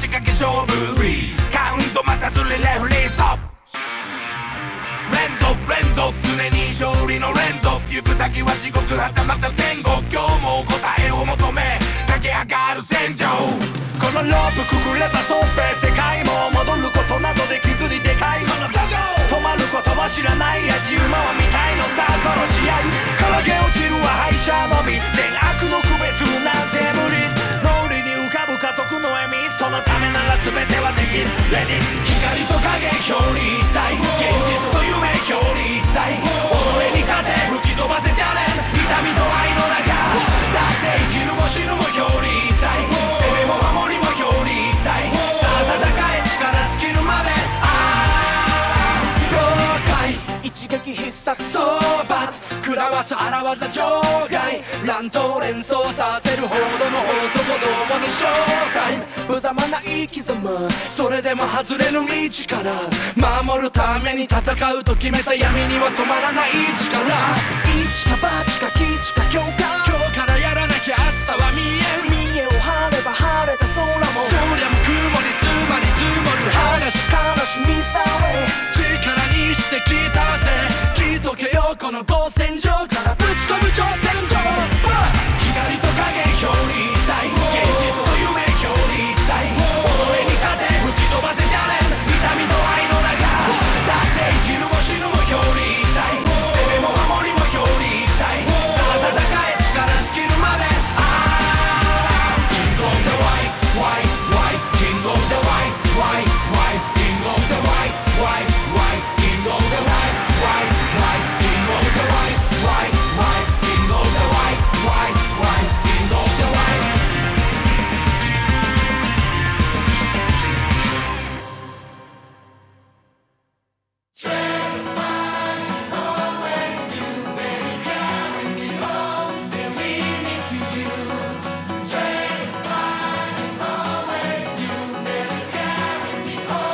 ちかけ勝負カウント待たずにレフリーストップ連続常に勝利の連続行く先は地獄はたまた天国今日も答えを求め駆け上がる戦場このロープくぐればそうべ世界も戻ることなどできずにでかいこのドゴ止まることは知らないや自由馬は見たいのさこの試合からげ落ちるは敗者のみ善悪の区別なんて無理脳裏に浮かぶ家族の笑みそのためなら全てはできるレディ光と影表裏一体現実と夢表裏一体己に勝て吹き飛ばせチャレン痛みと愛の中だって生きるも死ぬも表裏一体攻めも守りも表裏一体さあ戦え力尽きるまで了解一撃必殺ソーバッ食らわす荒技場外乱闘連想させるほどの男どもにショータイム無様な生き様それでも外れぬ道から守るために戦うと決めた闇には染まらない力一か八か吉か今日からやらなきゃ明日は見えを張れば晴れた空もそりゃも曇りつまり積もる話悲しみさえ力にしてきたぜ聞いとけよこの挑戦状からぶち込む挑戦